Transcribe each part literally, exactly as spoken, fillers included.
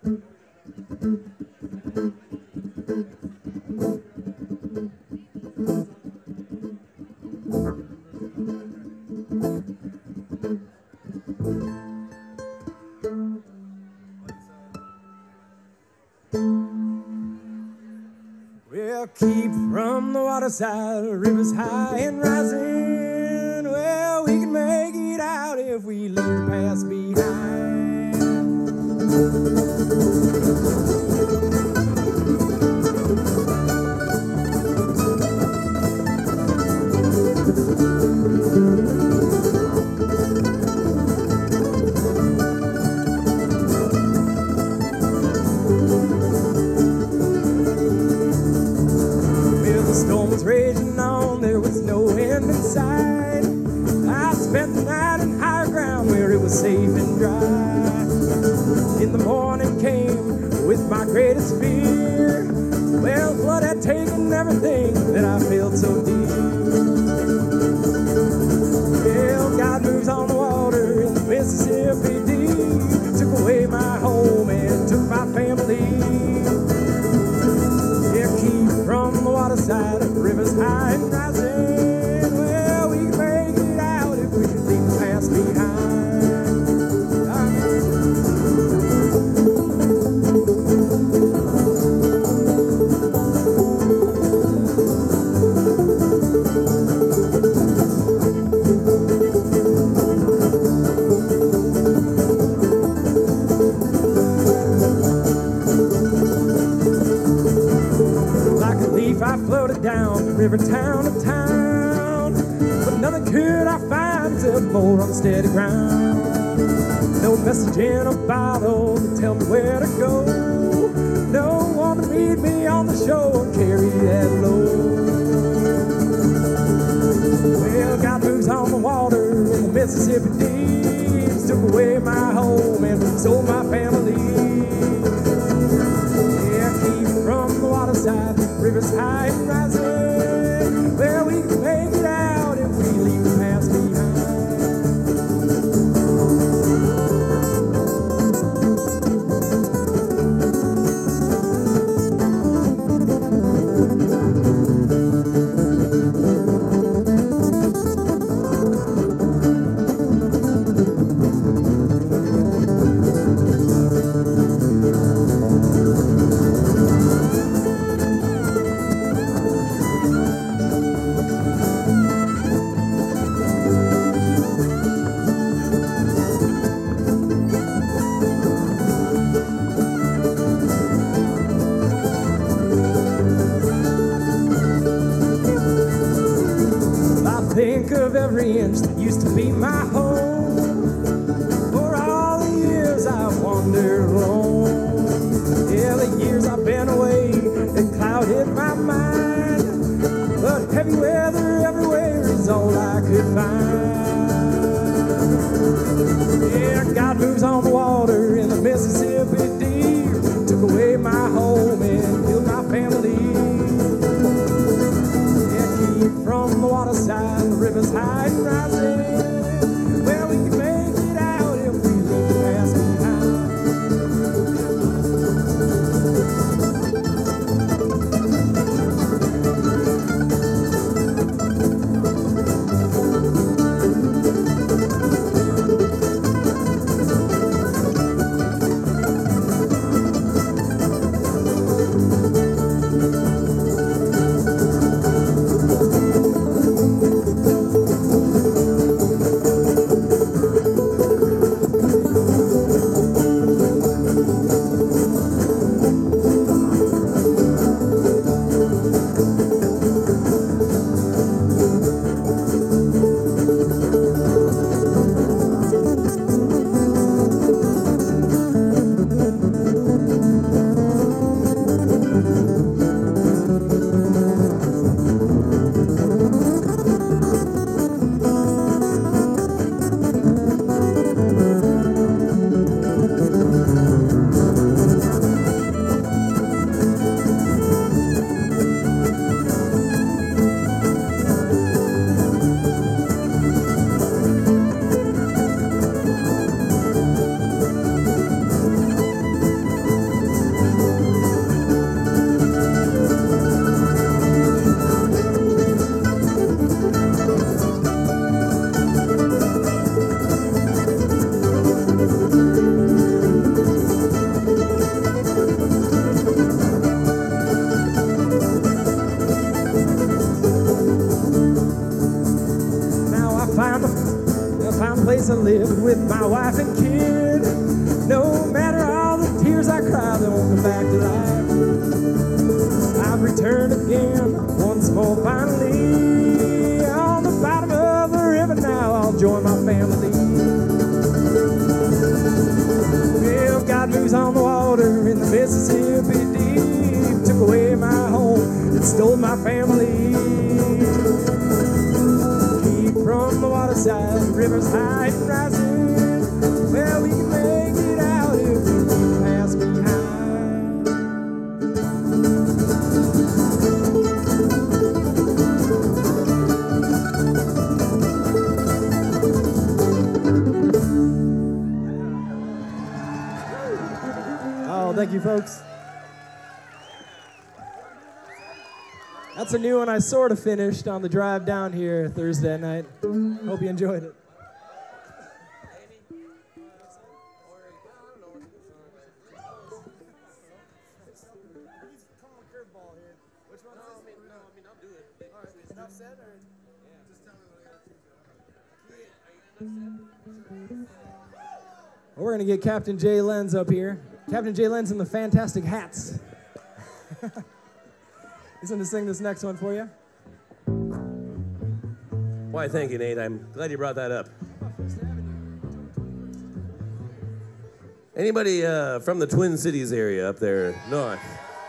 Well, keep from the waterside, rivers high and rising. Well, we can make it out if we leave the past behind. Storm was raging on, there was no end in sight. I spent the night in higher ground where it was safe and dry. In the morning came with my greatest fear. Well, flood had taken everything that I felt so dear. Well, God moves on the water in the Mississippi deep. Took away my home and took my family. From the waterside, rivers high and rising. Well, we can make it out if we leave the past behind. I floated down the river town to town, but nothing could I find except more unsteady ground. No message in a bottle to tell me where to go. No one to meet me on the shore and carry that load. Well, God moves on the water in the Mississippi deep. Took away my home and sold my family. Yeah, keep from the waterside, rivers high and rising. Well, we can make it out if we leave the past behind. Think of every inch that used to be my home. For all the years I've wandered alone. Yeah, the years I've been away, it clouded my mind. But heavy weather everywhere is all I could find. Yeah, God moves on the water in the Mississippi deep. Took away my home and killed my family. From the waterside, the rivers high and rising. Well, we can make it out if we leave the past behind. my wife and kid. No matter all the tears I cry, they won't come back to life. I've returned again, once more finally. On the bottom of the river now, I'll join my family. Well, God moves on the water in the Mississippi deep. Took away my home, it stole my family. Keep from the waterside, the river's high and rising. Well, we can make it out if we keep pass behind. Oh, thank you, folks. That's a new one I sort of finished on the drive down here Thursday night. Hope you enjoyed it. Well, we're going to get Captain Jay Lenz up here. Captain Jay Lenz and the Fantastic Hats. He's going to sing this next one for you. Why, thank you, Nate. I'm glad you brought that up. Anybody uh, from the Twin Cities area up there north?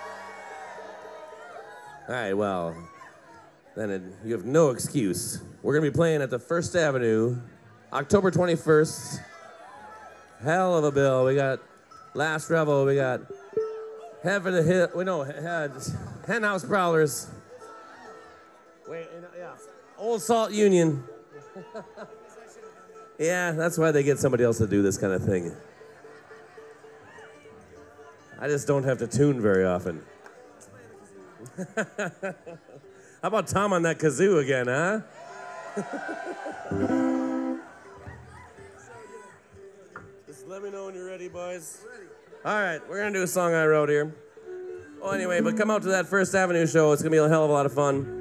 All right, well, then it, you have no excuse. We're going to be playing at the First Avenue, October twenty-first. Hell of a bill. We got Last Revel. We got Heaven to Hit. We know had Hen House Prowlers. Wait, yeah. Old Salt Union. Yeah, that's why they get somebody else to do this kind of thing. I just don't have to tune very often. How about Tom on that kazoo again, huh? Just let me know when you're ready, boys. All right, we're going to do a song I wrote here. Oh, anyway, but come out to that First Avenue show. It's going to be a hell of a lot of fun.